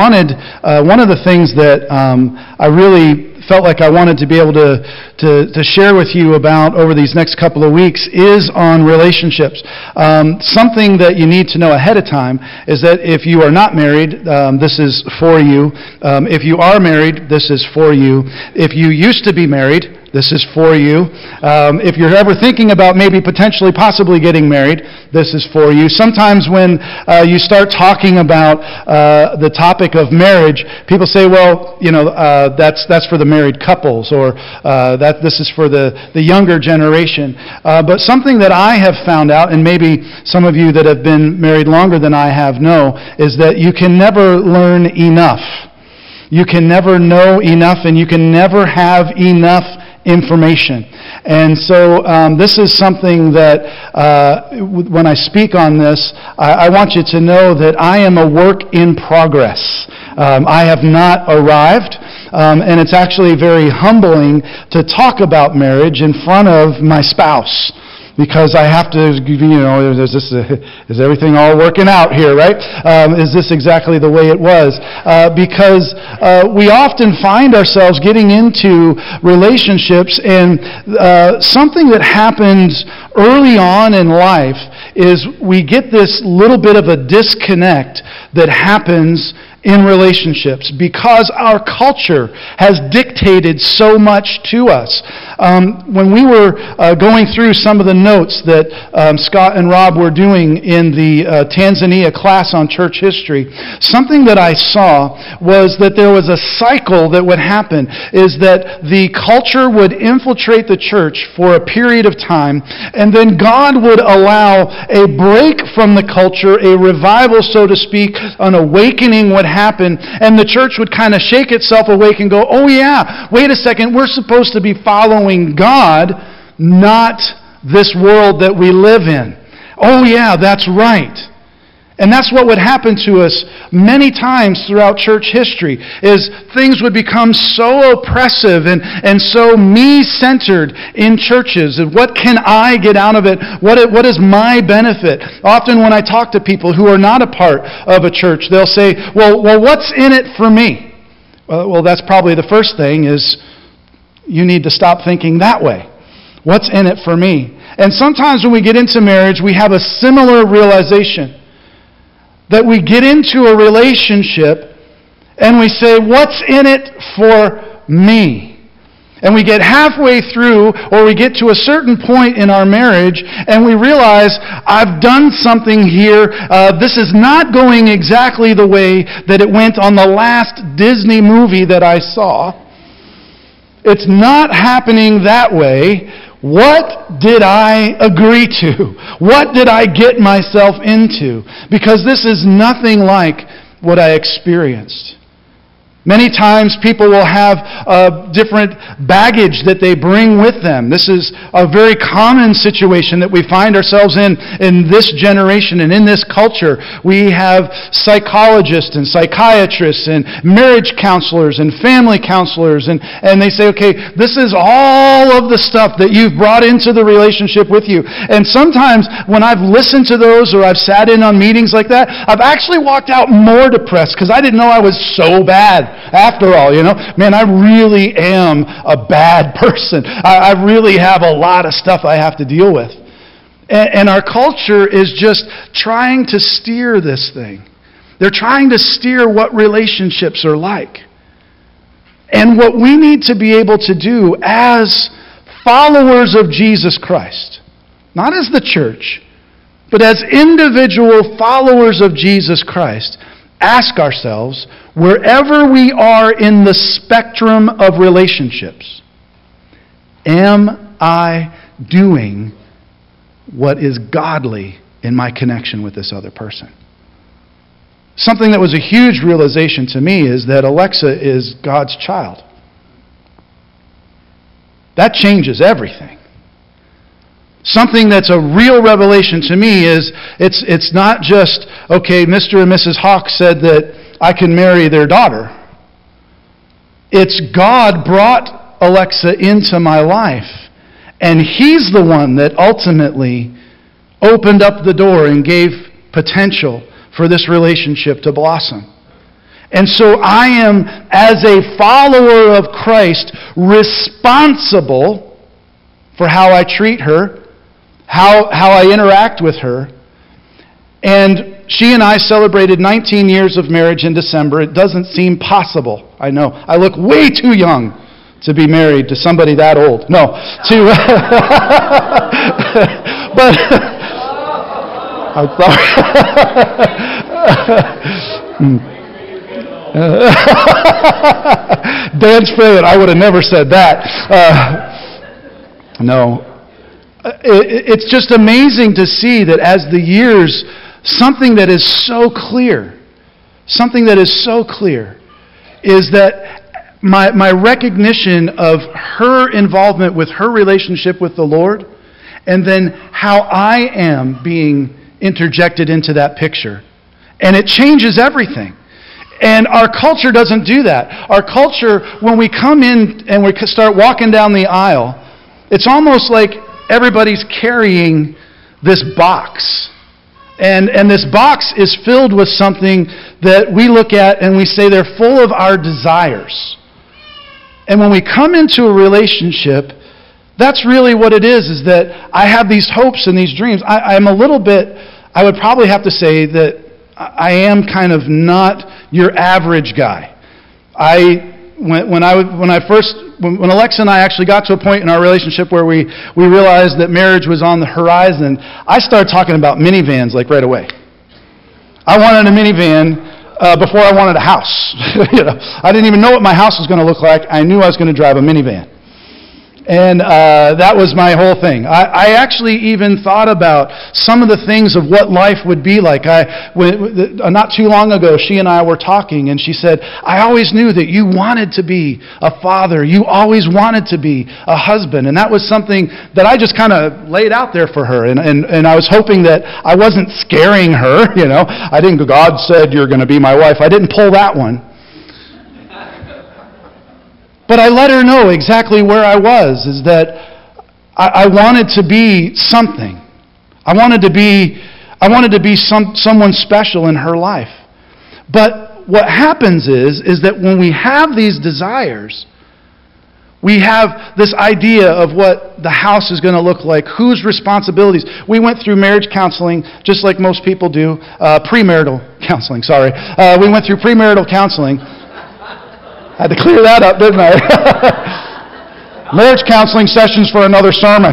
wanted, one of the things that I really felt like I wanted to be able to share with you about over these next couple of weeks is on relationships. Something that you need to know ahead of time is that if you are not married, this is for you. If you are married, this is for you. If you used to be married, this is for you. If you're ever thinking about maybe potentially possibly getting married, this is for you. Sometimes when you start talking about the topic of marriage, people say, well, that's for the married couples, or that this is for the younger generation. But something that I have found out, and maybe some of you that have been married longer than I have know, is that you can never learn enough. You can never know enough, and you can never have enough information. And so this is something that when I speak on this, I want you to know that I am a work in progress. I have not arrived, and it's actually very humbling to talk about marriage in front of my spouse. Because I have to, is everything all working out here, right? Is this exactly the way it was? Because we often find ourselves getting into relationships, and something that happens early on in life is we get this little bit of a disconnect that happens in relationships because our culture has dictated so much to us. When we were going through some of the notes that Scott and Rob were doing in the Tanzania class on church history, something that I saw was that there was a cycle that would happen, is that the culture would infiltrate the church for a period of time, and then God would allow a break from the culture, a revival, so to speak, an awakening would happen, and the church would kind of shake itself awake and go, oh yeah, wait a second, we're supposed to be following God, not this world that we live in. Oh yeah, that's right. And that's what would happen to us many times throughout church history, is things would become so oppressive and so me-centered in churches. And what can I get out of it? What is my benefit? Often when I talk to people who are not a part of a church, they'll say, well, what's in it for me? Well, that's probably the first thing, is you need to stop thinking that way. What's in it for me? And sometimes when we get into marriage, we have a similar realization. That we get into a relationship and we say, what's in it for me? And we get halfway through, or we get to a certain point in our marriage and we realize, I've done something here. This is not going exactly the way that it went on the last Disney movie that I saw. It's not happening that way. What did I agree to? What did I get myself into? Because this is nothing like what I experienced. Many times people will have different baggage that they bring with them. This is a very common situation that we find ourselves in this generation and in this culture. We have psychologists and psychiatrists and marriage counselors and family counselors, and they say, okay, this is all of the stuff that you've brought into the relationship with you. And sometimes when I've listened to those, or I've sat in on meetings like that, I've actually walked out more depressed because I didn't know I was so bad. After all, man, I really am a bad person. I really have a lot of stuff I have to deal with. And our culture is just trying to steer this thing. They're trying to steer what relationships are like. And what we need to be able to do as followers of Jesus Christ, not as the church, but as individual followers of Jesus Christ, ask ourselves, wherever we are in the spectrum of relationships, am I doing what is godly in my connection with this other person? Something that was a huge realization to me is that Alexa is God's child. That changes everything. Something that's a real revelation to me is it's not just, okay, Mr. and Mrs. Hawk said that I can marry their daughter. It's God brought Alexa into my life, and He's the one that ultimately opened up the door and gave potential for this relationship to blossom. And so I am, as a follower of Christ, responsible for how I treat her, how I interact with her. And she and I celebrated 19 years of marriage in December. It doesn't seem possible. I know. I look way too young to be married to somebody that old. No. But I'm sorry. Dan's favorite. I would have never said that. No. It's just amazing to see that as the years, something that is so clear is that my recognition of her involvement with her relationship with the Lord, and then how I am being interjected into that picture. And it changes everything. And our culture doesn't do that. Our culture, when we come in and we start walking down the aisle, it's almost like everybody's carrying this box. And this box is filled with something that we look at and we say they're full of our desires. And when we come into a relationship, that's really what it is that I have these hopes and these dreams. I would probably have to say that I am kind of not your average guy. When Alexa and I actually got to a point in our relationship where we realized that marriage was on the horizon, I started talking about minivans like right away. I wanted a minivan before I wanted a house. I didn't even know what my house was going to look like. I knew I was going to drive a minivan. And that was my whole thing. I actually even thought about some of the things of what life would be like. Not too long ago, she and I were talking, and she said, I always knew that you wanted to be a father. You always wanted to be a husband. And that was something that I just kind of laid out there for her. And I was hoping that I wasn't scaring her. I didn't go, God said you're going to be my wife. I didn't pull that one. But I let her know exactly where I was, is that I wanted to be something. I wanted to be someone special in her life. But what happens is that when we have these desires, we have this idea of what the house is going to look like, whose responsibilities. We went through marriage counseling, just like most people do, premarital counseling, sorry. We went through premarital counseling. I had to clear that up, didn't I? Marriage counseling sessions for another sermon.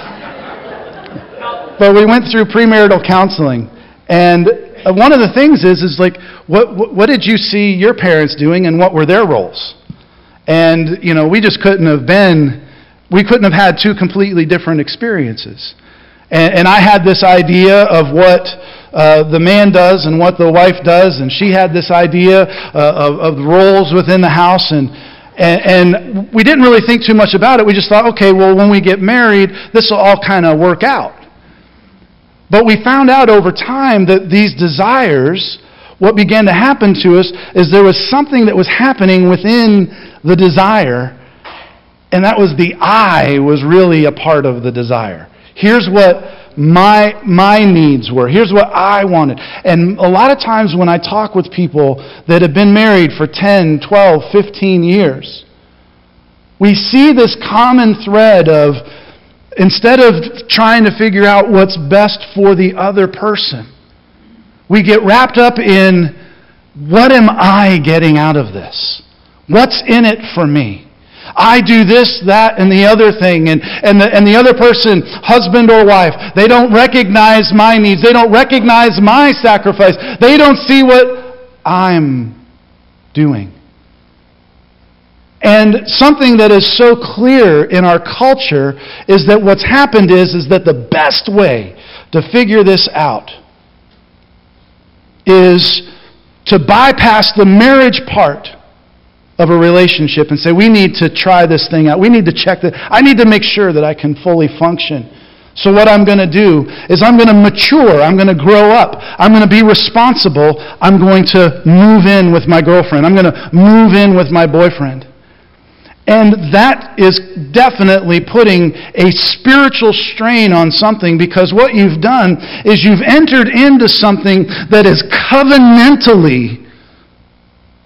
But we went through premarital counseling. And one of the things is like, what did you see your parents doing and what were their roles? And, we just couldn't have had two completely different experiences. And I had this idea of what the man does and what the wife does, and she had this idea of the roles within the house, and we didn't really think too much about it. We just thought, okay, well, when we get married, this will all kind of work out. But we found out over time that these desires, what began to happen to us is there was something that was happening within the desire, and that was the I was really a part of the desire. Here's what my needs were. Here's what I wanted. And a lot of times when I talk with people that have been married for 10, 12, 15 years, we see this common thread of, instead of trying to figure out what's best for the other person, we get wrapped up in, what am I getting out of this? What's in it for me? I do this, that, and the other thing, and the other person, husband or wife, they don't recognize my needs. They don't recognize my sacrifice. They don't see what I'm doing. And something that is so clear in our culture is that what's happened is that the best way to figure this out is to bypass the marriage part of a relationship and say, we need to try this thing out. We need to check that. I need to make sure that I can fully function. So what I'm going to do is I'm going to mature. I'm going to grow up. I'm going to be responsible. I'm going to move in with my girlfriend. I'm going to move in with my boyfriend. And that is definitely putting a spiritual strain on something, because what you've done is you've entered into something that is covenantally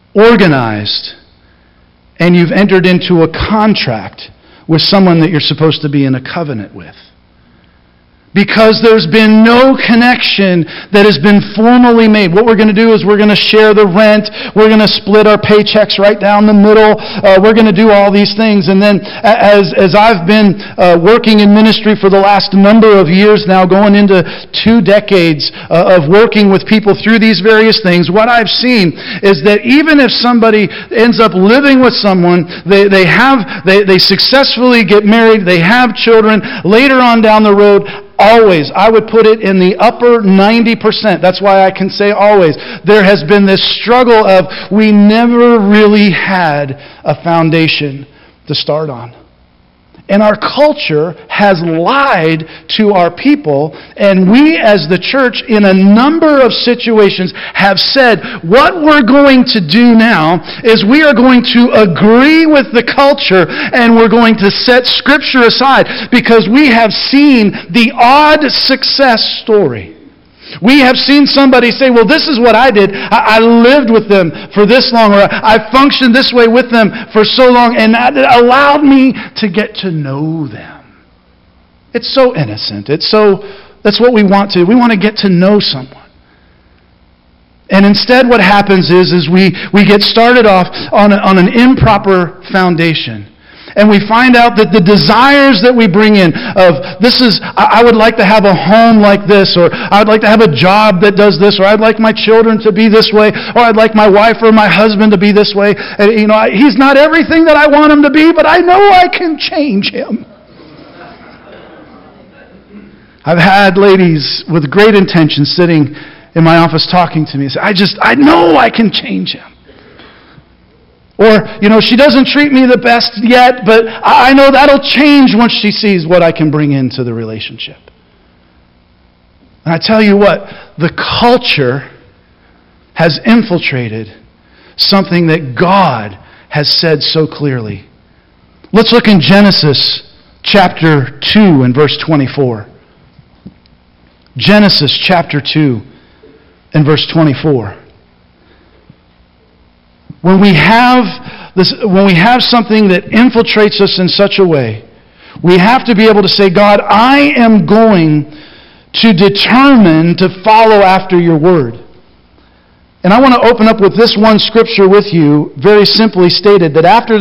organized, and you've entered into a contract with someone that you're supposed to be in a covenant with. Because there's been no connection that has been formally made. What we're going to do is we're going to share the rent. We're going to split our paychecks right down the middle. We're going to do all these things. And then as I've been working in ministry for the last number of years now, going into 2 decades of working with people through these various things, what I've seen is that even if somebody ends up living with someone, they successfully get married, they have children, later on down the road, always, I would put it in the upper 90%. That's why I can say always. There has been this struggle of we never really had a foundation to start on. And our culture has lied to our people, and we as the church in a number of situations have said, what we're going to do now is we are going to agree with the culture and we're going to set Scripture aside because we have seen the odd success story. We have seen somebody say, well, this is what I did. I lived with them for this long, or I functioned this way with them for so long, and that allowed me to get to know them. It's so innocent. That's what we want to do. We want to get to know someone. And instead what happens is we get started off on an improper foundation. And we find out that the desires that we bring in of I would like to have a home like this, or I would like to have a job that does this, or I'd like my children to be this way, or I'd like my wife or my husband to be this way. And, he's not everything that I want him to be, but I know I can change him. I've had ladies with great intention sitting in my office talking to me and say, I know I can change him. Or, she doesn't treat me the best yet, but I know that'll change once she sees what I can bring into the relationship. And I tell you what, the culture has infiltrated something that God has said so clearly. Let's look in Genesis chapter 2 and verse 24. Genesis chapter 2 and verse 24. When we have something that infiltrates us in such a way, we have to be able to say, God, I am going to determine to follow after your word. And I want to open up with this one scripture with you, very simply stated, that after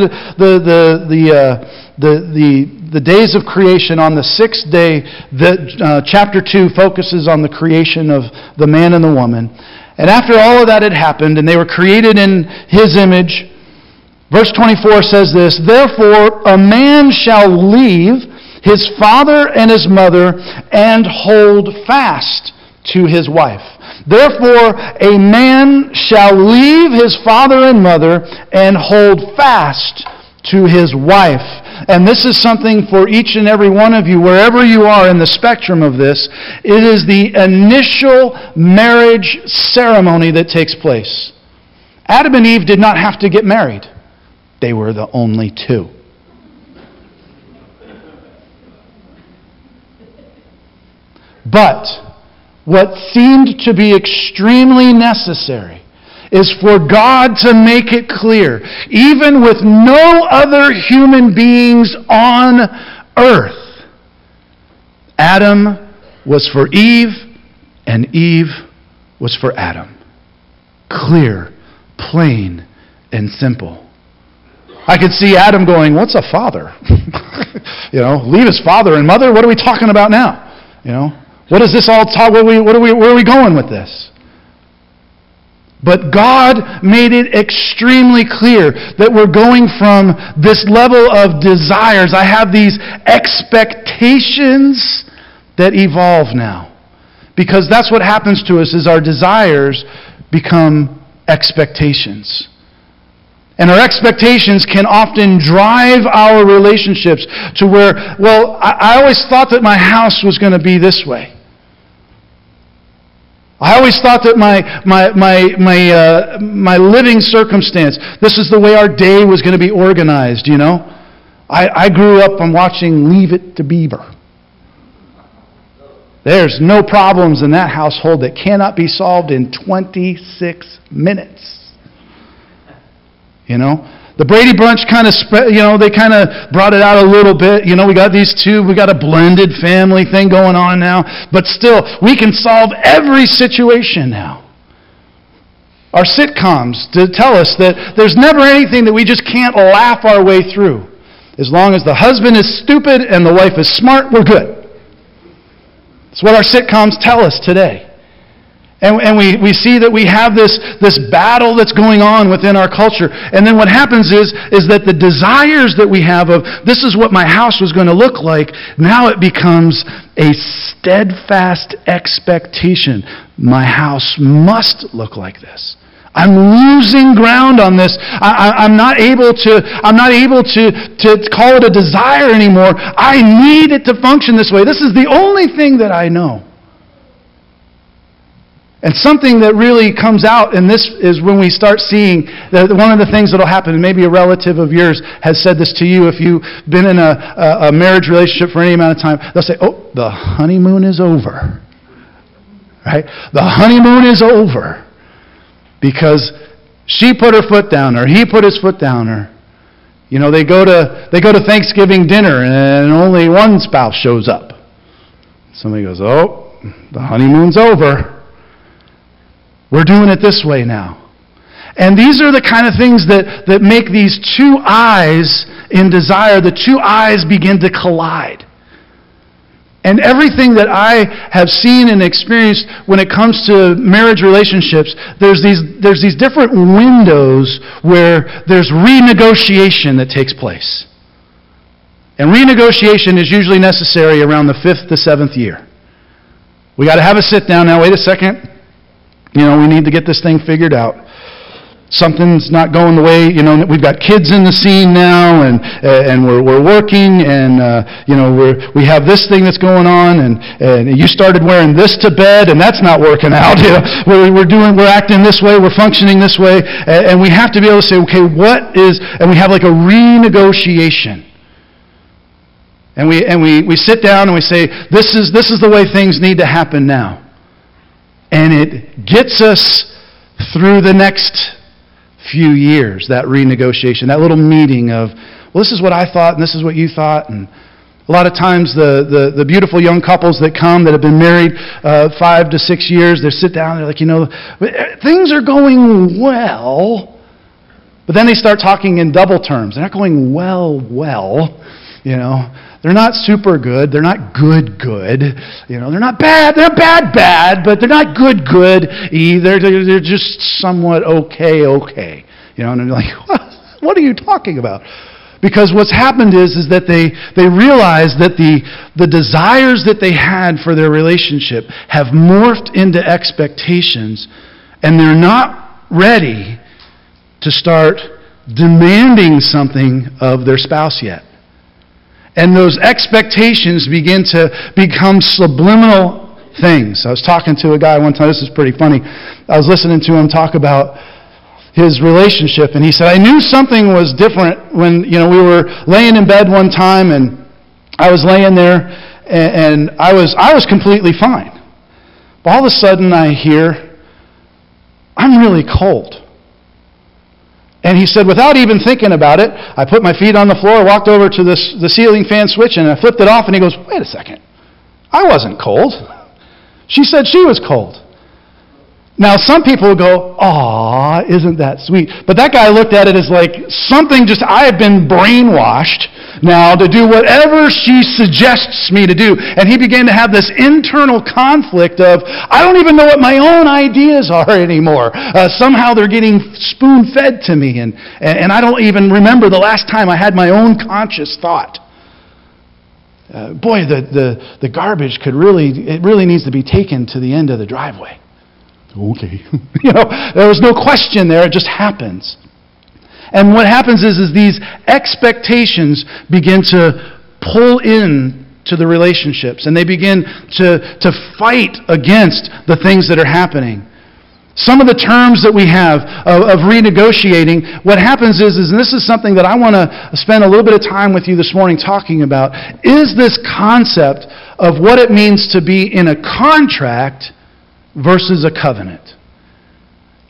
the days of creation, on the 6th day, chapter 2 focuses on the creation of the man and the woman. And after all of that had happened, and they were created in His image, verse 24 says this, therefore a man shall leave his father and his mother and hold fast to his wife. Therefore a man shall leave his father and mother and hold fast to his wife. And this is something for each and every one of you, wherever you are in the spectrum of this. It is the initial marriage ceremony that takes place. Adam and Eve did not have to get married. They were the only two. But what seemed to be extremely necessary is for God to make it clear, even with no other human beings on earth, Adam was for Eve and Eve was for Adam. Clear, plain, and simple. I could see Adam going, what's a father? Leave his father and mother? What are we talking about now? What is this all talk? Where are we going with this? But God made it extremely clear that we're going from this level of desires. I have these expectations that evolve now. Because that's what happens to us, is our desires become expectations. And our expectations can often drive our relationships to where, I always thought that my house was going to be this way. I always thought that my living circumstance, this is the way our day was going to be organized, I grew up on watching Leave It to Beaver. There's no problems in that household that cannot be solved in 26 minutes. you know. The Brady Bunch kind of spread, they kind of brought it out a little bit. We got these two, we got a blended family thing going on now. But still, we can solve every situation now. Our sitcoms to tell us that there's never anything that we just can't laugh our way through. As long as the husband is stupid and the wife is smart, we're good. That's what our sitcoms tell us today. And we see that we have this battle that's going on within our culture. And then what happens is that the desires that we have of, this is what my house was going to look like, now it becomes a steadfast expectation. My house must look like this. I'm losing ground on this. I'm not able to call it a desire anymore. I need it to function this way. This is the only thing that I know. And something that really comes out in this is when we start seeing that one of the things that will happen, and maybe a relative of yours has said this to you if you've been in a marriage relationship for any amount of time, they'll say, oh, the honeymoon is over. Right? The honeymoon is over. Because she put her foot down, or he put his foot down, or they go to Thanksgiving dinner and only one spouse shows up. Somebody goes, oh, the honeymoon's over. We're doing it this way now. And these are the kind of things that make these two eyes in desire, the two eyes begin to collide. And everything that I have seen and experienced when it comes to marriage relationships, there's these different windows where there's renegotiation that takes place. And renegotiation is usually necessary around the 5th to 7th year. We got to have a sit down now. Wait a second. We need to get this thing figured out. Something's not going the way, we've got kids in the scene now, and we're working, and we have this thing that's going on, and you started wearing this to bed, and that's not working out. We're acting this way, we're functioning this way, and we have to be able to say, okay, and we have like a renegotiation. And we sit down and we say, this is the way things need to happen now. And it gets us through the next few years, that renegotiation, that little meeting of, well, this is what I thought and this is what you thought. And a lot of times the beautiful young couples that come that have been married 5 to 6 years, they sit down, they're like, things are going well. But then they start talking in double terms. They're not going well. They're not super good. They're not good. They're not bad. They're bad, but they're not good either. They're just somewhat okay. And they're like, what are you talking about? Because what's happened is that they realize that the desires that they had for their relationship have morphed into expectations, and they're not ready to start demanding something of their spouse yet. And those expectations begin to become subliminal things. I was talking to a guy one time, this is pretty funny. I was listening to him talk about his relationship, and he said, I knew something was different when, we were laying in bed one time, and I was laying there, and I was completely fine. But all of a sudden I hear, I'm really cold. And he said, without even thinking about it, I put my feet on the floor, walked over to the ceiling fan switch, and I flipped it off, and he goes, wait a second. I wasn't cold. She said she was cold. Now, some people would go, aw, isn't that sweet? But that guy looked at it as like something I have been brainwashed now to do whatever she suggests me to do. And he began to have this internal conflict of, I don't even know what my own ideas are anymore. Somehow they're getting spoon-fed to me, and I don't even remember the last time I had my own conscious thought. The garbage really needs to be taken to the end of the driveway. Okay. There was no question there. It just happens. And what happens is these expectations begin to pull in to the relationships, and they begin to fight against the things that are happening. Some of the terms that we have of renegotiating, what happens is, and this is something that I want to spend a little bit of time with you this morning talking about, is this concept of what it means to be in a contract versus a covenant.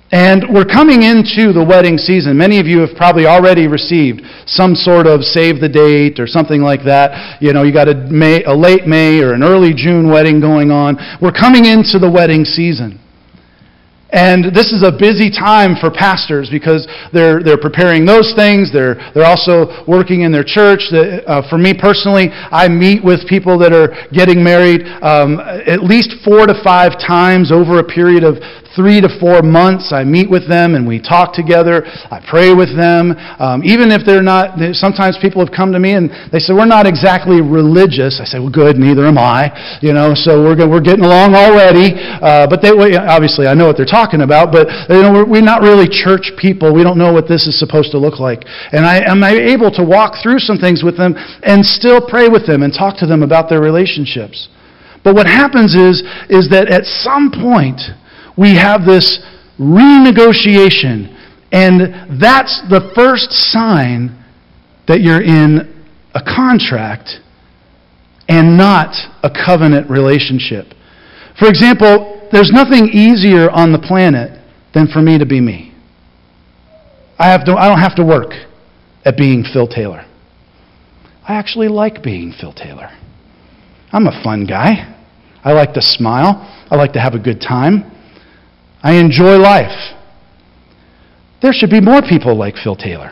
And we're coming into the wedding season. Many of you have probably already received some sort of save the date or something like that. You know, you got a late May or an early June wedding going on. We're coming into the wedding season. And this is a busy time for pastors because they're preparing those things. They're also working in their church. For me personally, I meet with people that are getting married at least 4 to 5 times over a period of 3 to 4 months. I meet with them and we talk together. I pray with them. Even if they're not, sometimes people have come to me and they say, we're not exactly religious. I say, well, good, neither am I. You know, so we're getting along already. But obviously I know what they're talking about, but we're not really church people. We don't know what this is supposed to look like. And am I able to walk through some things with them and still pray with them and talk to them about their relationships? But what happens is that at some point, we have this renegotiation, and that's the first sign that you're in a contract and not a covenant relationship. For example, there's nothing easier on the planet than for me to be me. I don't have to work at being Phil Taylor. I actually like being Phil Taylor. I'm a fun guy. I like to smile. I like to have a good time. I enjoy life. There should be more people like Phil Taylor.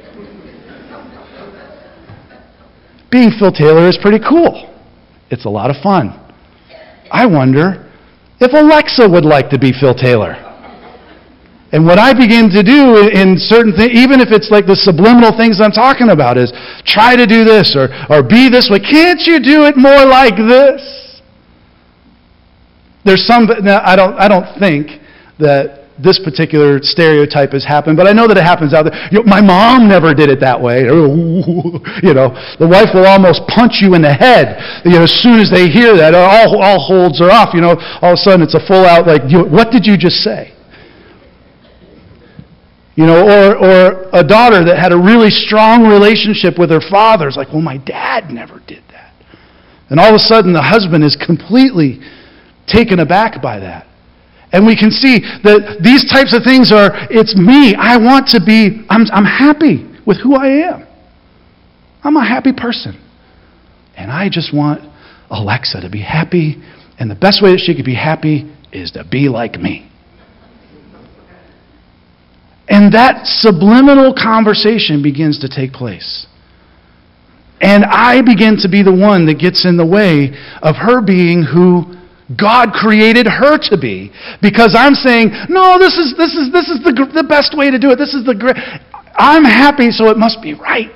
Being Phil Taylor is pretty cool. It's a lot of fun. I wonder if Alexa would like to be Phil Taylor. And what I begin to do in certain things, even if it's like the subliminal things I'm talking about, is try to do this or be this way. Can't you do it more like this? There's some. Now, I don't think that this particular stereotype has happened, but I know that it happens out there. My mom never did it that way. You know, the wife will almost punch you in the head. You know, as soon as they hear that, all holds are off. You know, all of a sudden it's a full out like, what did you just say? You know, or a daughter that had a really strong relationship with her father is like, well, my dad never did that. And all of a sudden the husband is completely taken aback by that. And we can see that these types of things it's me. I want to be, I'm happy with who I am. I'm a happy person. And I just want Alexa to be happy. And the best way that she could be happy is to be like me. And that subliminal conversation begins to take place. And I begin to be the one that gets in the way of her being who God created her to be, because I'm saying, no, this is the best way to do it. This is the great. I'm happy, so it must be right.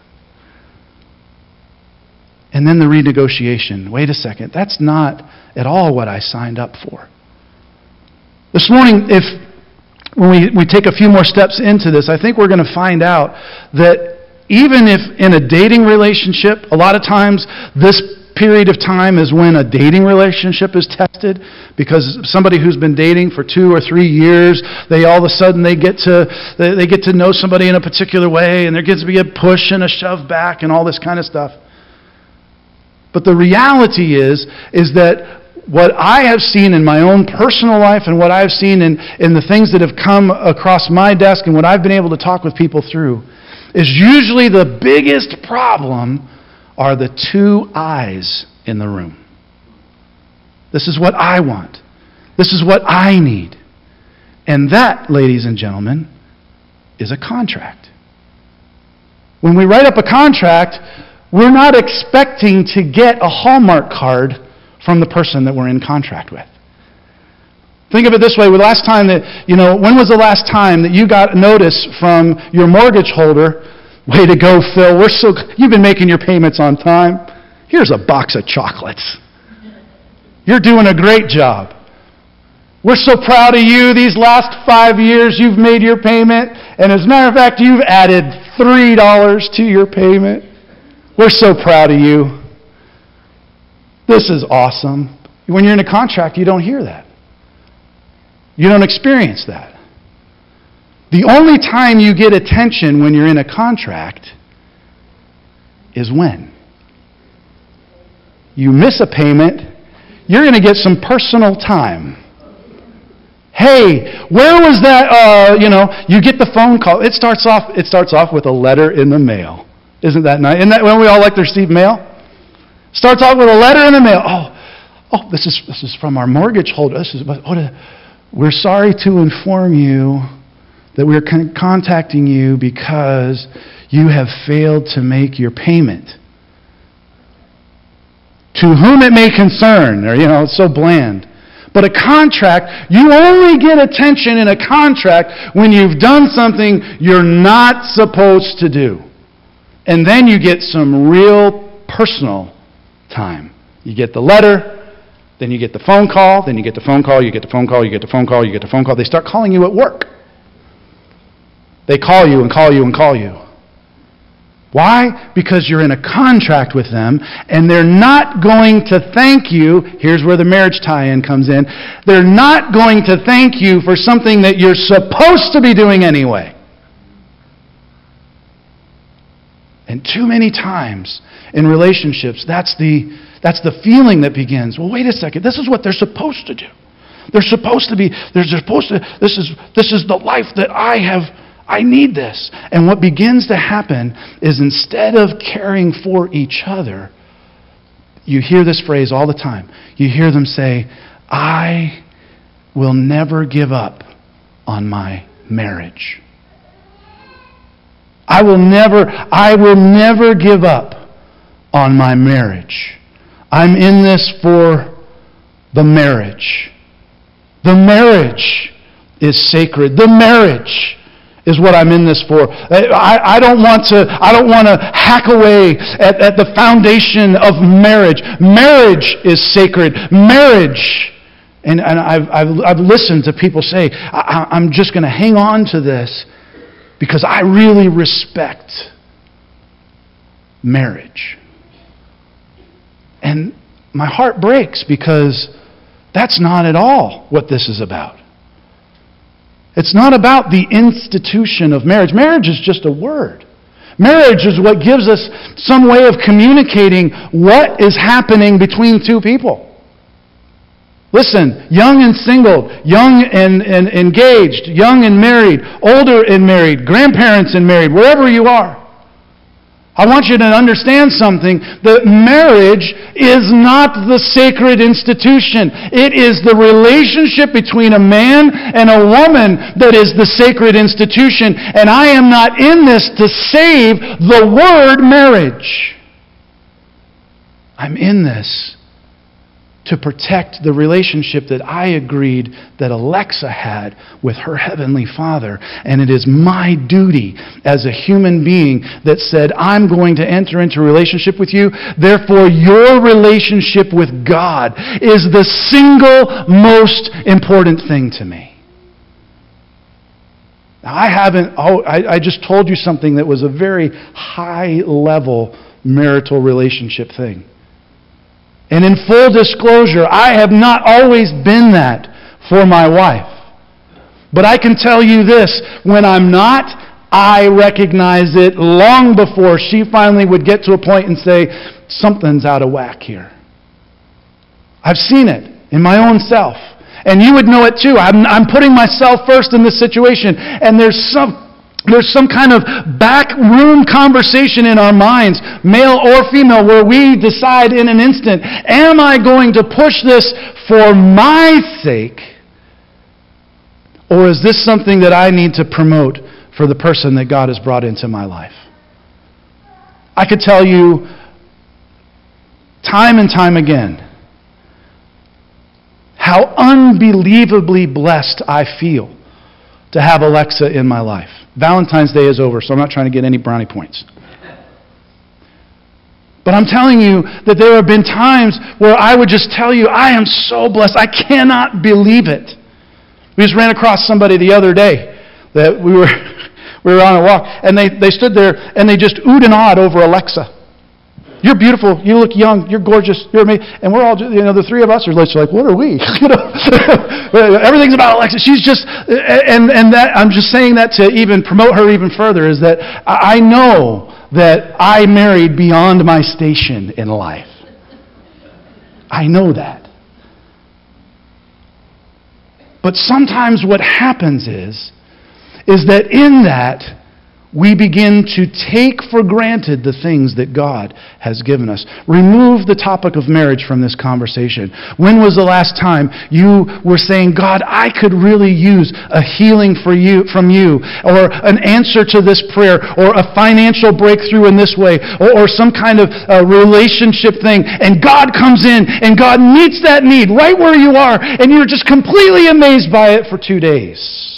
And then the renegotiation. Wait a second, that's not at all what I signed up for. This morning, when we take a few more steps into this, I think we're going to find out that even if in a dating relationship, a lot of times this period of time is when a dating relationship is tested, because somebody who's been dating for 2 or 3 years, they all of a sudden they get to know somebody in a particular way, and there gets to be a push and a shove back and all this kind of stuff. But the reality is that what I have seen in my own personal life and what I've seen in the things that have come across my desk and what I've been able to talk with people through is usually the biggest problem are the 2 eyes in the room. This is what I want. This is what I need. And that, ladies and gentlemen, is a contract. When we write up a contract, we're not expecting to get a Hallmark card from the person that we're in contract with. Think of it this way. When was the last time that you got notice from your mortgage holder? Way to go, Phil. You've been making your payments on time. Here's a box of chocolates. You're doing a great job. We're so proud of you. These last 5 years, you've made your payment. And as a matter of fact, you've added $3 to your payment. We're so proud of you. This is awesome. When you're in a contract, you don't hear that. You don't experience that. The only time you get attention when you're in a contract is when you miss a payment, you're going to get some personal time. Hey, where was that, you get the phone call. It starts off with a letter in the mail. Isn't that nice? Isn't that when we all like to receive mail? Starts off with a letter in the mail. Oh, this is from our mortgage holder. We're sorry to inform you that we're contacting you because you have failed to make your payment. To whom it may concern, or it's so bland. But a contract, you only get attention in a contract when you've done something you're not supposed to do. And then you get some real personal time. You get the letter, then you get the phone call, then you get the phone call, you get the phone call, you get the phone call, you get the phone call. They start calling you at work. They call you and call you and call you. Why? Because you're in a contract with them, and they're not going to thank you. Here's where the marriage tie-in comes in. They're not going to thank you for something that you're supposed to be doing anyway. And too many times in relationships, that's the feeling that begins. Well, wait a second. This is what they're supposed to do. They're supposed to be. This is the life that I have. I need this. And what begins to happen is instead of caring for each other, you hear this phrase all the time. You hear them say, I will never give up on my marriage. I will never give up on my marriage. I'm in this for the marriage. The marriage is sacred. The marriage is what I'm in this for. I don't want to hack away at the foundation of marriage. Marriage is sacred. Marriage. And I've listened to people say, I'm just going to hang on to this because I really respect marriage. And my heart breaks because that's not at all what this is about. It's not about the institution of marriage. Marriage is just a word. Marriage is what gives us some way of communicating what is happening between two people. Listen, young and single, young and engaged, young and married, older and married, grandparents and married, wherever you are. I want you to understand something, that marriage is not the sacred institution. It is the relationship between a man and a woman that is the sacred institution. And I am not in this to save the word marriage. I'm in this to protect the relationship that I agreed that Alexa had with her Heavenly Father. And it is my duty as a human being that said, I'm going to enter into a relationship with you. Therefore, your relationship with God is the single most important thing to me. Now, I just told you something that was a very high-level marital relationship thing. And in full disclosure, I have not always been that for my wife. But I can tell you this, when I'm not, I recognize it long before she finally would get to a point and say, something's out of whack here. I've seen it in my own self. And you would know it too. I'm putting myself first in this situation, and there's some kind of backroom conversation in our minds, male or female, where we decide in an instant, am I going to push this for my sake, or is this something that I need to promote for the person that God has brought into my life? I could tell you time and time again how unbelievably blessed I feel to have Alexa in my life. Valentine's Day is over, so I'm not trying to get any brownie points. But I'm telling you that there have been times where I would just tell you, I am so blessed. I cannot believe it. We just ran across somebody the other day that we were on a walk, and they stood there and they just oohed and awed over Alexa. You're beautiful. You look young. You're gorgeous. You're amazing. And we're all, the three of us are like, what are we? Everything's about Alexa. She's just, and that I'm just saying that to even promote her even further, is that I know that I married beyond my station in life. I know that. But sometimes what happens is that in that, we begin to take for granted the things that God has given us. Remove the topic of marriage from this conversation. When was the last time you were saying, God, I could really use a healing from you, or an answer to this prayer, or a financial breakthrough in this way, or some kind of relationship thing, and God comes in, and God meets that need right where you are, and you're just completely amazed by it for 2 days.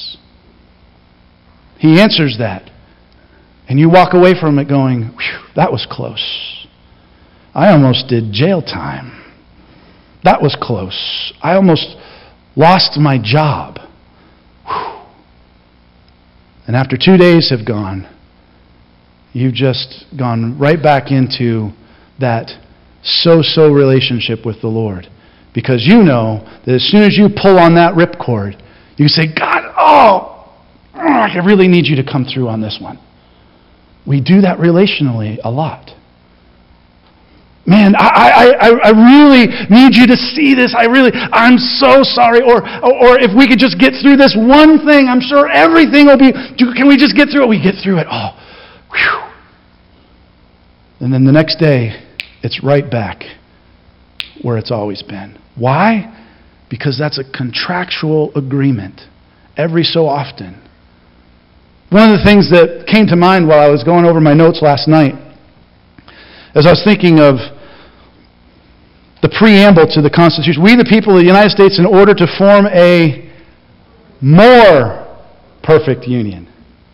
He answers that. And you walk away from it going, "Whew, that was close. I almost did jail time. That was close. I almost lost my job." Whew. And after 2 days have gone, you've just gone right back into that so-so relationship with the Lord. Because you know that as soon as you pull on that ripcord, you say, God, I really need you to come through on this one. We do that relationally a lot. Man, I really need you to see this. I'm so sorry. Or if we could just get through this one thing, I'm sure everything will be, can we just get through it? We get through it. Oh, whew. And then the next day, it's right back where it's always been. Why? Because that's a contractual agreement every so often. One of the things that came to mind while I was going over my notes last night, as I was thinking of the preamble to the Constitution, we the people of the United States, in order to form a more perfect union.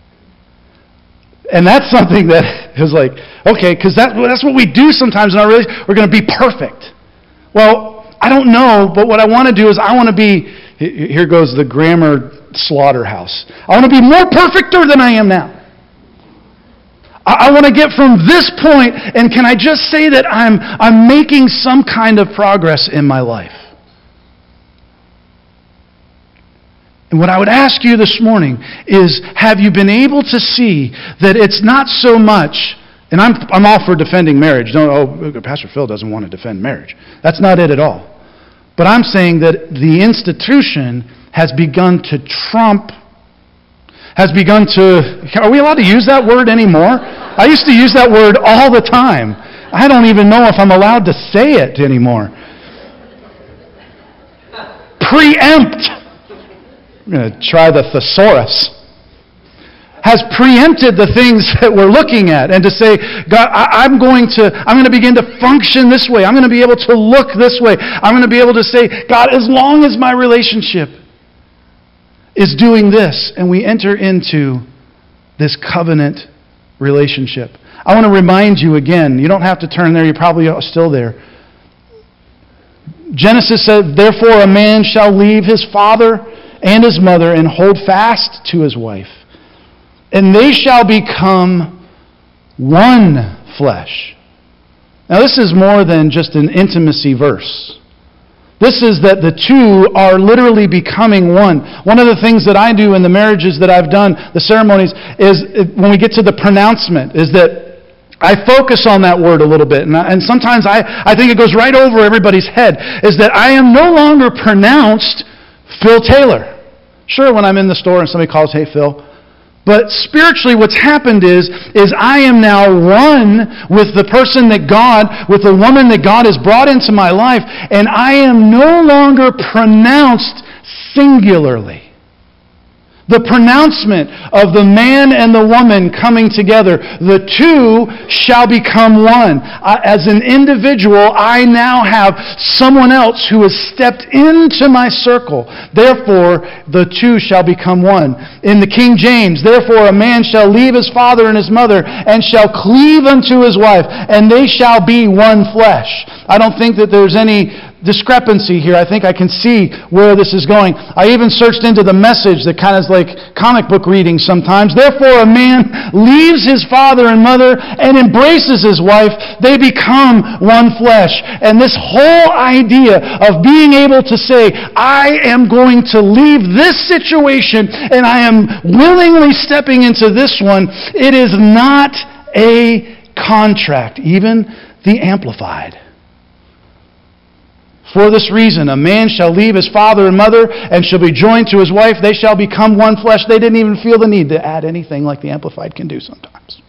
And that's something that is like, okay, because that's what we do sometimes in our relationship. We're going to be perfect. Well, I don't know, but what I want to do is I want to be, here goes the grammar slaughterhouse. I want to be more perfecter than I am now. I want to get from this point, and can I just say that I'm making some kind of progress in my life? And what I would ask you this morning is, have you been able to see that it's not so much, and I'm all for defending marriage. Pastor Phil doesn't want to defend marriage. That's not it at all. But I'm saying that the institution has begun to trump, are we allowed to use that word anymore? I used to use that word all the time. I don't even know if I'm allowed to say it anymore. Preempt. I'm going to try the thesaurus. Has preempted the things that we're looking at, and to say, God, I'm going to begin to function this way. I'm going to be able to look this way. I'm going to be able to say, God, as long as my relationship is doing this, and we enter into this covenant relationship. I want to remind you again, you don't have to turn there, you probably are still there. Genesis said, therefore a man shall leave his father and his mother and hold fast to his wife, and they shall become one flesh. Now this is more than just an intimacy verse. This is that the two are literally becoming one. One of the things that I do in the marriages that I've done, the ceremonies, is when we get to the pronouncement, is that I focus on that word a little bit. And sometimes I think it goes right over everybody's head, is that I am no longer pronounced Phil Taylor. Sure, when I'm in the store and somebody calls, hey, Phil. But spiritually what's happened is I am now one with the person that God, with the woman that God has brought into my life, and I am no longer pronounced singularly. The pronouncement of the man and the woman coming together, the two shall become one. As an individual, I now have someone else who has stepped into my circle. Therefore, the two shall become one. In the King James, therefore a man shall leave his father and his mother and shall cleave unto his wife, and they shall be one flesh. I don't think that there's any discrepancy here. I think I can see where this is going. I even searched into the Message that kind of is like comic book reading sometimes. Therefore a man leaves his father and mother and embraces his wife. They become one flesh. And this whole idea of being able to say, I am going to leave this situation and I am willingly stepping into this one, it is not a contract, even the Amplified. For this reason, a man shall leave his father and mother and shall be joined to his wife. They shall become one flesh. They didn't even feel the need to add anything like the Amplified can do sometimes.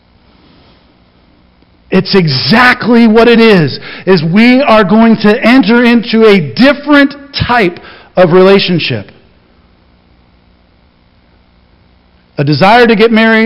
It's exactly what it is we are going to enter into a different type of relationship. A desire to get married,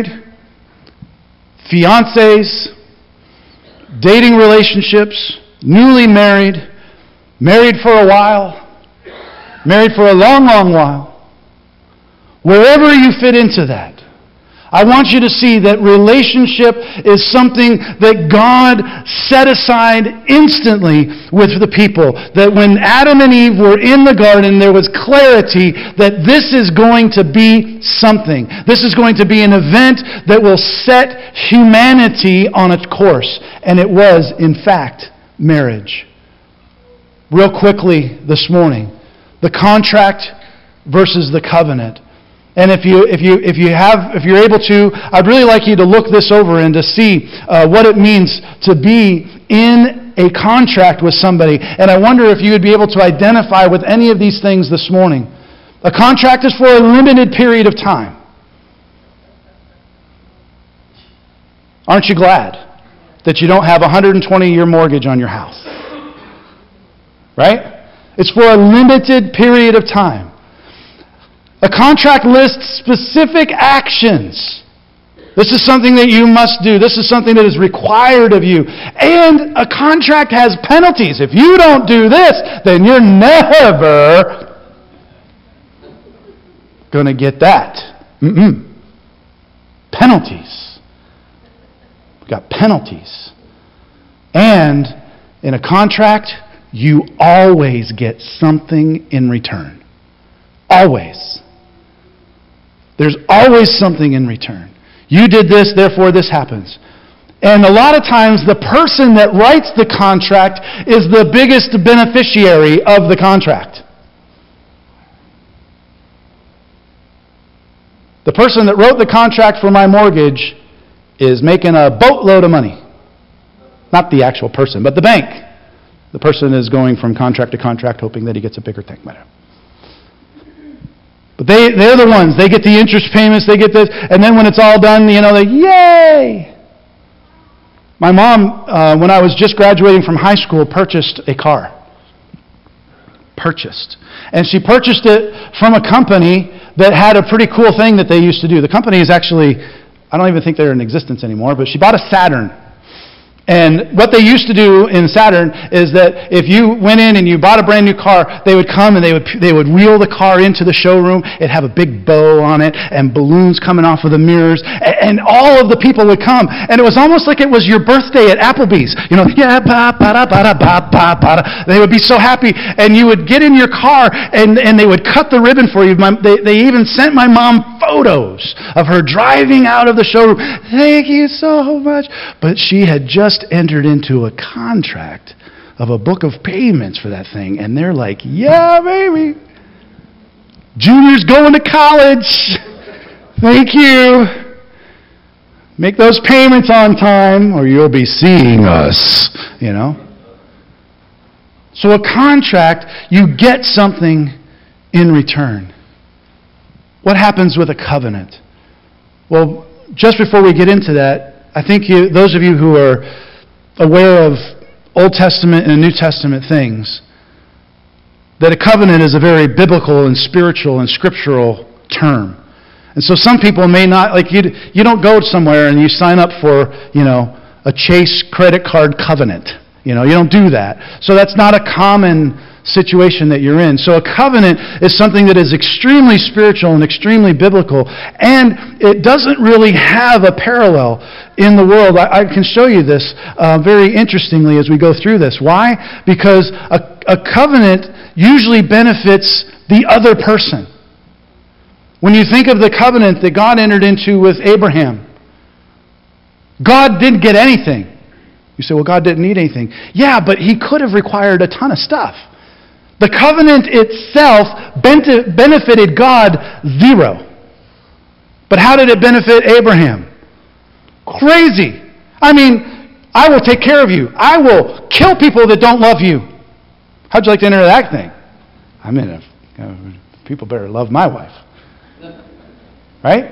fiancés, dating relationships, newly married, married for a while, married for a long, long while. Wherever you fit into that, I want you to see that relationship is something that God set aside instantly with the people. That when Adam and Eve were in the garden, there was clarity that this is going to be something. This is going to be an event that will set humanity on its course. And it was, in fact, marriage. Real quickly this morning, the contract versus the covenant. And if you're able to, I'd really like you to look this over and to see what it means to be in a contract with somebody. And I wonder if you would be able to identify with any of these things this morning. A contract is for a limited period of time. Aren't you glad that you don't have a 120-year mortgage on your house? Right? It's for a limited period of time. A contract lists specific actions. This is something that you must do. This is something that is required of you. And a contract has penalties. If you don't do this, then you're never going to get that. Penalties. We've got penalties. And in a contract, you always get something in return. Always. There's always something in return. You did this, therefore this happens. And a lot of times the person that writes the contract is the biggest beneficiary of the contract. The person that wrote the contract for my mortgage is making a boatload of money. Not the actual person, but the bank. The person is going from contract to contract hoping that he gets a bigger thing. But they're the ones. They get the interest payments. They get this. And then when it's all done, yay! My mom, when I was just graduating from high school, purchased a car. And she purchased it from a company that had a pretty cool thing that they used to do. The company is actually, I don't even think they're in existence anymore, but she bought a Saturn. And what they used to do in Saturn is that if you went in and you bought a brand new car, they would come and they would wheel the car into the showroom. It'd have a big bow on it and balloons coming off of the mirrors. And all of the people would come. And it was almost like it was your birthday at Applebee's. They would be so happy. And you would get in your car and they would cut the ribbon for you. They even sent my mom photos of her driving out of the showroom. Thank you so much. But she had just entered into a contract of a book of payments for that thing, and they're like, yeah, baby. Junior's going to college. Thank you. Make those payments on time, or you'll be seeing us, So a contract, you get something in return. What happens with a covenant? Well, just before we get into that, I think those of you who are aware of Old Testament and New Testament things, that a covenant is a very biblical and spiritual and scriptural term. And so some people may not, you don't go somewhere and you sign up for, a Chase credit card covenant. You don't do that. So that's not a common situation that you're in. So a covenant is something that is extremely spiritual and extremely biblical, and it doesn't really have a parallel in the world. I can show you this very interestingly as we go through this. Why? Because a covenant usually benefits the other person. When you think of the covenant that God entered into with Abraham, God didn't get anything. You say, well, God didn't need anything. Yeah, but He could have required a ton of stuff. The covenant itself benefited God zero. But how did it benefit Abraham? Crazy. I will take care of you. I will kill people that don't love you. How'd you like to enter that thing? I'm in people better love my wife. Right?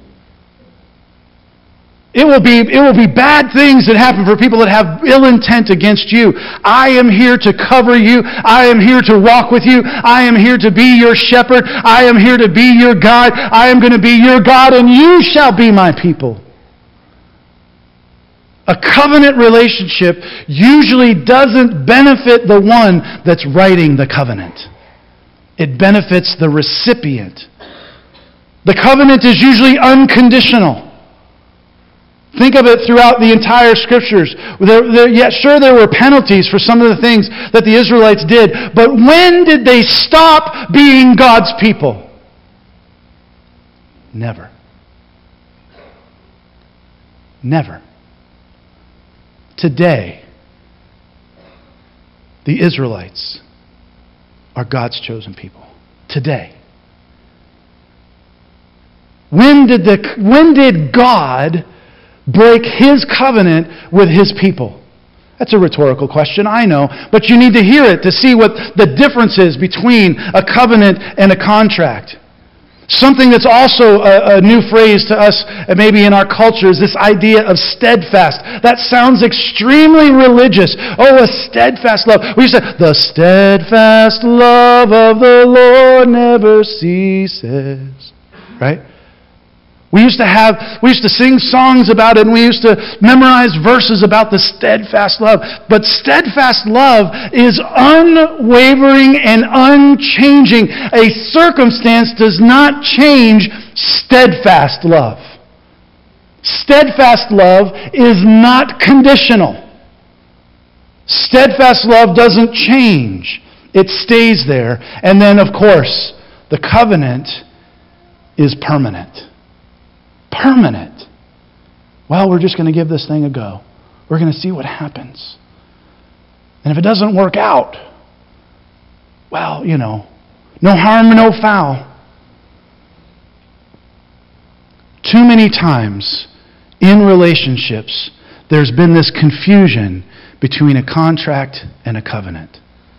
It will be bad things that happen for people that have ill intent against you. I am here to cover you. I am here to walk with you. I am here to be your shepherd. I am here to be your God. I am going to be your God, and you shall be my people. A covenant relationship usually doesn't benefit the one that's writing the covenant. It benefits the recipient. The covenant is usually unconditional. Think of it throughout the entire Scriptures. There were penalties for some of the things that the Israelites did, but when did they stop being God's people? Never. Never. Today, the Israelites are God's chosen people. Today. When did God break His covenant with His people? That's a rhetorical question, I know, but you need to hear it to see what the difference is between a covenant and a contract. Something that's also a new phrase to us, maybe in our culture, is this idea of steadfast. That sounds extremely religious. Oh, a steadfast love. We used to say, the steadfast love of the Lord never ceases. Right? We used to sing songs about it, and we used to memorize verses about the steadfast love. But steadfast love is unwavering and unchanging. A circumstance does not change steadfast love. Steadfast love is not conditional. Steadfast love doesn't change. It stays there. And then, of course, the covenant is permanent. Permanent. Well, we're just going to give this thing a go. We're going to see what happens. And if it doesn't work out, well, no harm, no foul. Too many times in relationships, there's been this confusion between a contract and a covenant.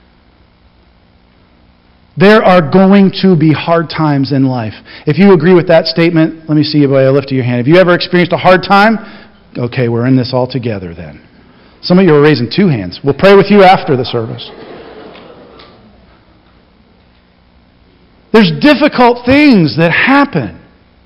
There are going to be hard times in life. If you agree with that statement, let me see you by a lift of your hand. Have you ever experienced a hard time? Okay, we're in this all together then. Some of you are raising 2 hands. We'll pray with you after the service. There's difficult things that happen.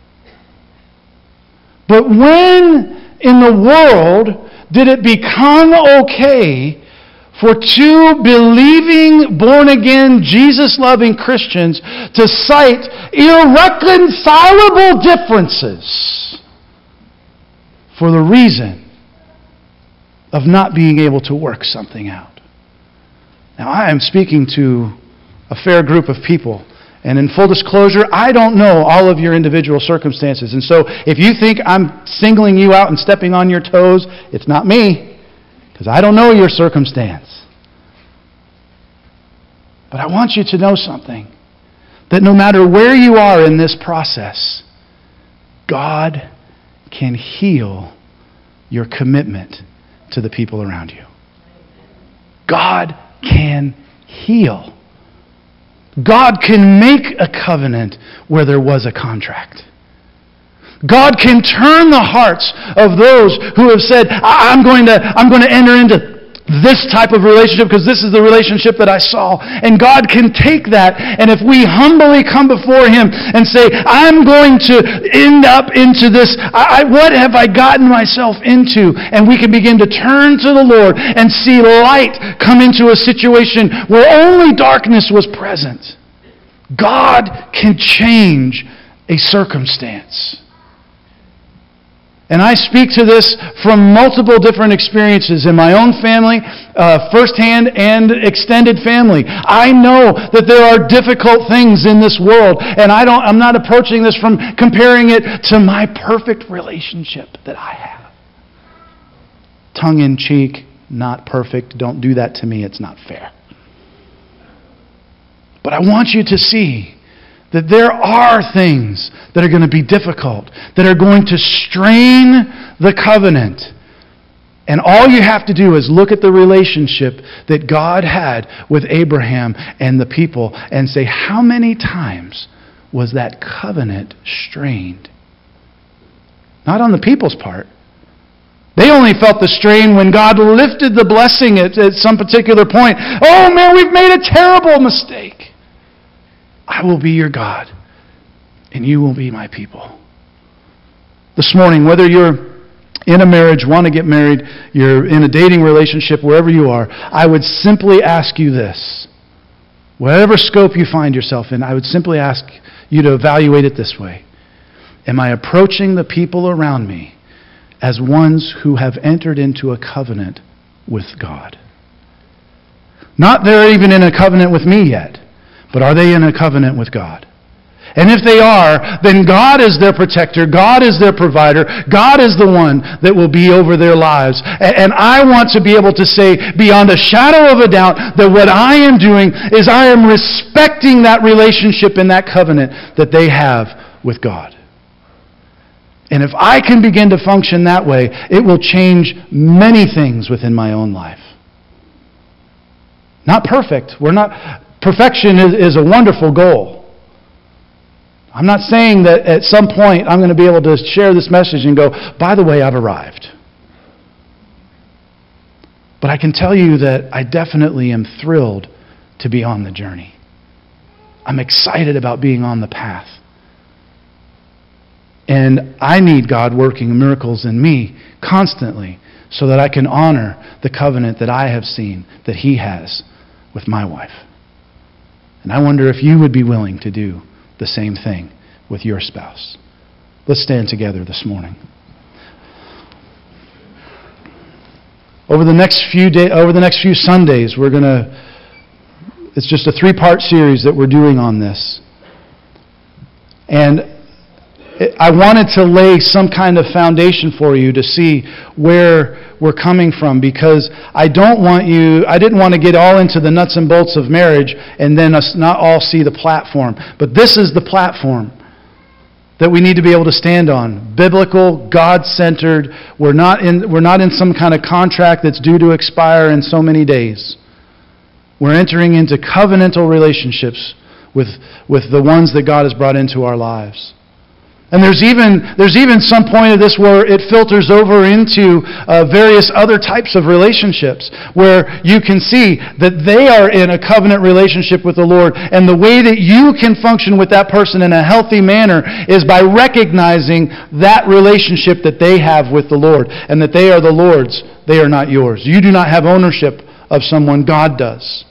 But when in the world did it become okay for 2 believing, born-again, Jesus-loving Christians to cite irreconcilable differences for the reason of not being able to work something out? Now, I am speaking to a fair group of people, and in full disclosure, I don't know all of your individual circumstances. And so if you think I'm singling you out and stepping on your toes, it's not me. Because I don't know your circumstance. But I want you to know something. That no matter where you are in this process, God can heal your commitment to the people around you. God can heal. God can make a covenant where there was a contract. God can turn the hearts of those who have said, I'm going to enter into this type of relationship because this is the relationship that I saw. And God can take that, and if we humbly come before Him and say, I'm going to end up into this, what have I gotten myself into? And we can begin to turn to the Lord and see light come into a situation where only darkness was present. God can change a circumstance. And I speak to this from multiple different experiences in my own family, firsthand and extended family. I know that there are difficult things in this world, and I'm not approaching this from comparing it to my perfect relationship that I have. Tongue in cheek, not perfect. Don't do that to me. It's not fair. But I want you to see that there are things that are going to be difficult, that are going to strain the covenant. And all you have to do is look at the relationship that God had with Abraham and the people and say, how many times was that covenant strained? Not on the people's part. They only felt the strain when God lifted the blessing at some particular point. Oh man, we've made a terrible mistake. I will be your God, and you will be my people. This morning, whether you're in a marriage, want to get married, you're in a dating relationship, wherever you are, I would simply ask you this. Whatever scope you find yourself in, I would simply ask you to evaluate it this way. Am I approaching the people around me as ones who have entered into a covenant with God? Not they're even in a covenant with me yet, but are they in a covenant with God? And if they are, then God is their protector, God is their provider, God is the one that will be over their lives. And I want to be able to say beyond a shadow of a doubt that what I am doing is I am respecting that relationship and that covenant that they have with God. And if I can begin to function that way, it will change many things within my own life. Not perfect. Perfection is a wonderful goal. I'm not saying that at some point I'm going to be able to share this message and go, by the way, I've arrived. But I can tell you that I definitely am thrilled to be on the journey. I'm excited about being on the path. And I need God working miracles in me constantly so that I can honor the covenant that I have seen that He has with my wife. And I wonder if you would be willing to do the same thing with your spouse. Let's stand together this morning. Over the next few Sundays, it's just a 3-part series that we're doing on this. And I wanted to lay some kind of foundation for you to see where we're coming from, because I didn't want to get all into the nuts and bolts of marriage and then us not all see the platform. But this is the platform that we need to be able to stand on. Biblical, God-centered. We're not in some kind of contract that's due to expire in so many days. We're entering into covenantal relationships with the ones that God has brought into our lives. And there's even some point of this where it filters over into various other types of relationships where you can see that they are in a covenant relationship with the Lord. And the way that you can function with that person in a healthy manner is by recognizing that relationship that they have with the Lord and that they are the Lord's, they are not yours. You do not have ownership of someone, God does.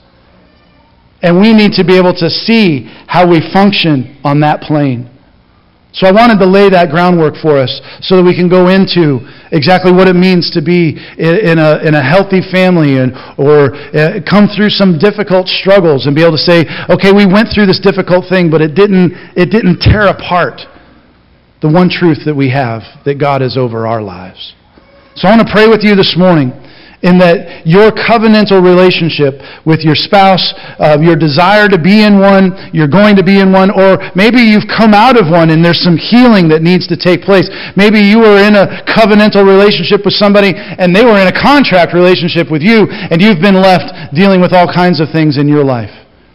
And we need to be able to see how we function on that plane. So I wanted to lay that groundwork for us so that we can go into exactly what it means to be in a healthy family or come through some difficult struggles and be able to say, okay, we went through this difficult thing, but it didn't tear apart the one truth that we have, that God is over our lives. So I want to pray with you this morning in that your covenantal relationship with your spouse, your desire to be in one, you're going to be in one, or maybe you've come out of one and there's some healing that needs to take place. Maybe you were in a covenantal relationship with somebody and they were in a contract relationship with you and you've been left dealing with all kinds of things in your life.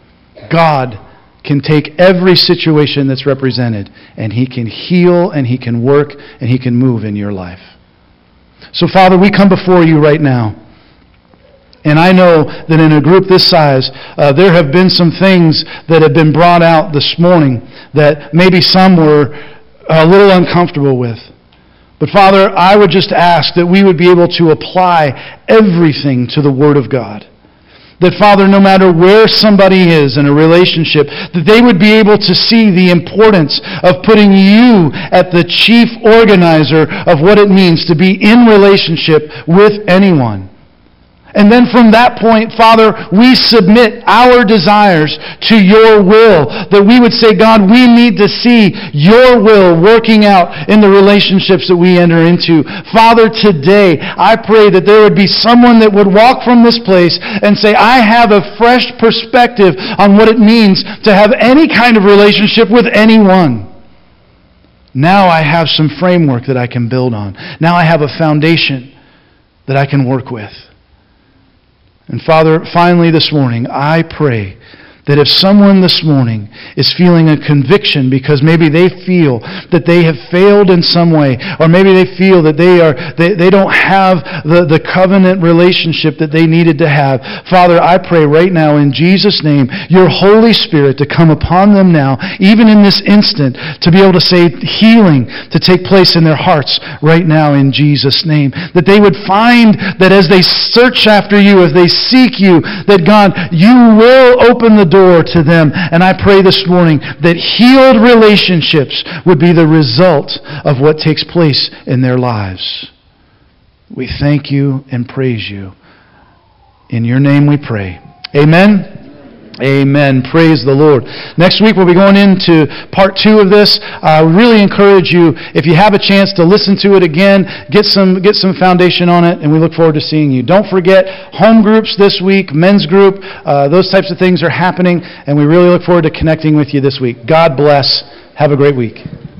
God can take every situation that's represented and He can heal and He can work and He can move in your life. So, Father, we come before you right now. And I know that in a group this size, there have been some things that have been brought out this morning that maybe some were a little uncomfortable with. But Father, I would just ask that we would be able to apply everything to the Word of God. That, Father, no matter where somebody is in a relationship, that they would be able to see the importance of putting you at the chief organizer of what it means to be in relationship with anyone. And then from that point, Father, we submit our desires to your will. That we would say, God, we need to see your will working out in the relationships that we enter into. Father, today, I pray that there would be someone that would walk from this place and say, I have a fresh perspective on what it means to have any kind of relationship with anyone. Now I have some framework that I can build on. Now I have a foundation that I can work with. And Father, finally this morning, I pray that if someone this morning is feeling a conviction because maybe they feel that they have failed in some way, or maybe they feel that they don't have the covenant relationship that they needed to have, Father, I pray right now in Jesus' name, your Holy Spirit to come upon them now, even in this instant, to be able to say healing to take place in their hearts right now in Jesus' name. That they would find that as they search after you, as they seek you, that God, you will open the door to them. And I pray this morning that healed relationships would be the result of what takes place in their lives. We thank you and praise you. In your name we pray. Amen. Amen. Praise the Lord. Next week we'll be going into part 2 of this. I really encourage you, if you have a chance to listen to it again, get some foundation on it, and we look forward to seeing you. Don't forget home groups this week, men's group, those types of things are happening, and we really look forward to connecting with you this week. God bless. Have a great week.